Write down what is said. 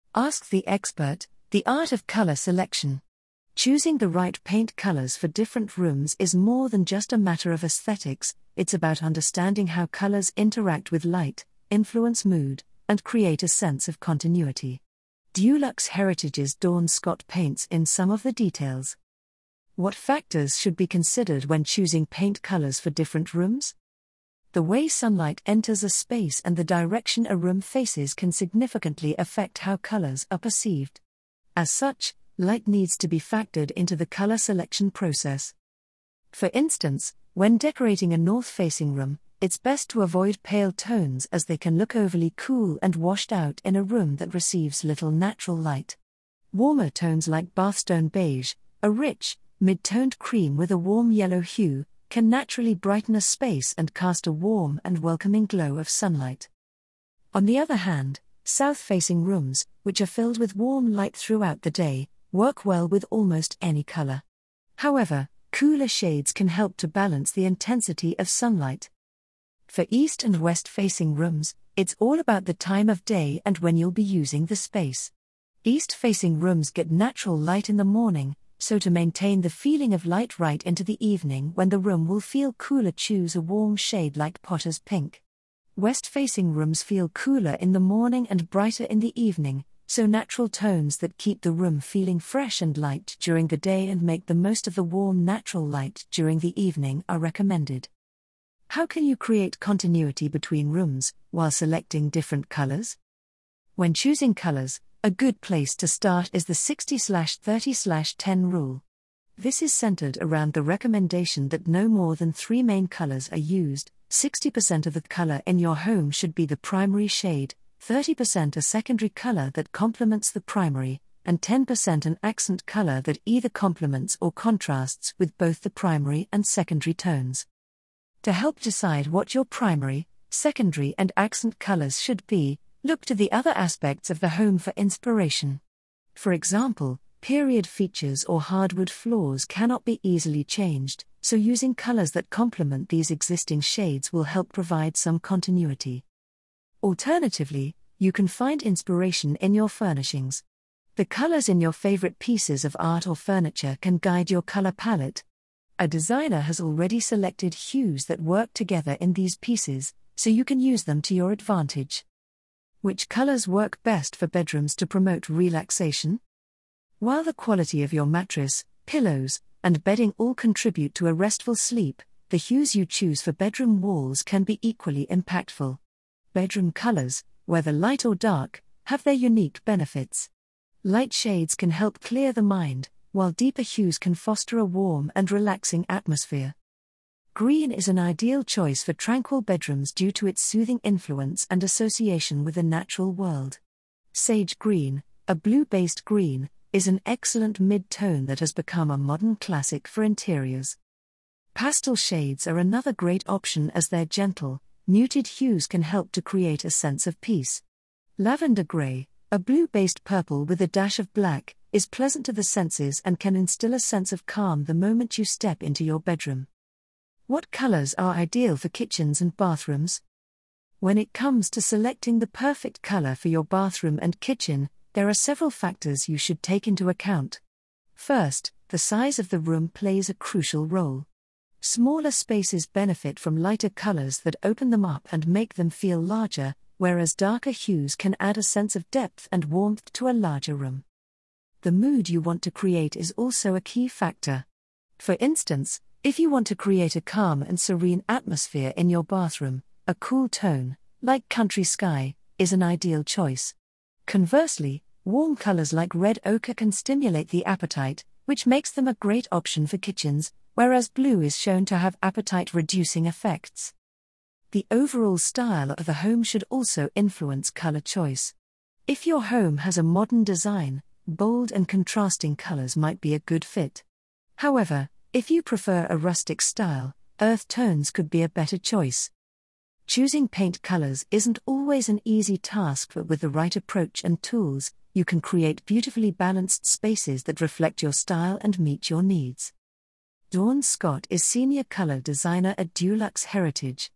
Ask the expert, the art of color selection. Choosing the right paint colors for different rooms is more than just a matter of aesthetics, it's about understanding how colors interact with light, influence mood, and create a sense of continuity. Dulux Heritage's Dawn Scott paints in some of the details. What factors should be considered when choosing paint colors for different rooms? The way sunlight enters a space and the direction a room faces can significantly affect how colors are perceived. As such, light needs to be factored into the color selection process. For instance, when decorating a north-facing room, it's best to avoid pale tones as they can look overly cool and washed out in a room that receives little natural light. Warmer tones like Bathstone Beige, a rich, mid-toned cream with a warm yellow hue, can naturally brighten a space and cast a warm and welcoming glow of sunlight. On the other hand, south-facing rooms, which are filled with warm light throughout the day, work well with almost any color. However, cooler shades can help to balance the intensity of sunlight. For east and west-facing rooms, it's all about the time of day and when you'll be using the space. East-facing rooms get natural light in the morning, so to maintain the feeling of light right into the evening when the room will feel cooler, choose a warm shade like Potter's Pink. West-facing rooms feel cooler in the morning and brighter in the evening, so natural tones that keep the room feeling fresh and light during the day and make the most of the warm natural light during the evening are recommended. How can you create continuity between rooms while selecting different colors? When choosing colors, a good place to start is the 60/30/10 rule. This is centered around the recommendation that no more than 3 main colors are used. 60% of the color in your home should be the primary shade, 30% a secondary color that complements the primary, and 10% an accent color that either complements or contrasts with both the primary and secondary tones. To help decide what your primary, secondary, and accent colors should be, look to the other aspects of the home for inspiration. For example, period features or hardwood floors cannot be easily changed, so using colors that complement these existing shades will help provide some continuity. Alternatively, you can find inspiration in your furnishings. The colors in your favorite pieces of art or furniture can guide your color palette. A designer has already selected hues that work together in these pieces, so you can use them to your advantage. Which colors work best for bedrooms to promote relaxation? While the quality of your mattress, pillows, and bedding all contribute to a restful sleep, the hues you choose for bedroom walls can be equally impactful. Bedroom colors, whether light or dark, have their unique benefits. Light shades can help clear the mind, while deeper hues can foster a warm and relaxing atmosphere. Green is an ideal choice for tranquil bedrooms due to its soothing influence and association with the natural world. Sage green, a blue-based green, is an excellent mid-tone that has become a modern classic for interiors. Pastel shades are another great option as their gentle, muted hues can help to create a sense of peace. Lavender gray, a blue-based purple with a dash of black, is pleasant to the senses and can instill a sense of calm the moment you step into your bedroom. What colors are ideal for kitchens and bathrooms? When it comes to selecting the perfect color for your bathroom and kitchen, there are several factors you should take into account. First, the size of the room plays a crucial role. Smaller spaces benefit from lighter colors that open them up and make them feel larger, whereas darker hues can add a sense of depth and warmth to a larger room. The mood you want to create is also a key factor. For instance, if you want to create a calm and serene atmosphere in your bathroom, a cool tone, like country sky, is an ideal choice. Conversely, warm colors like red ochre can stimulate the appetite, which makes them a great option for kitchens, whereas blue is shown to have appetite-reducing effects. The overall style of the home should also influence color choice. If your home has a modern design, bold and contrasting colors might be a good fit. However, if you prefer a rustic style, earth tones could be a better choice. Choosing paint colors isn't always an easy task, but with the right approach and tools, you can create beautifully balanced spaces that reflect your style and meet your needs. Dawn Scott is Senior Color Designer at Dulux Heritage.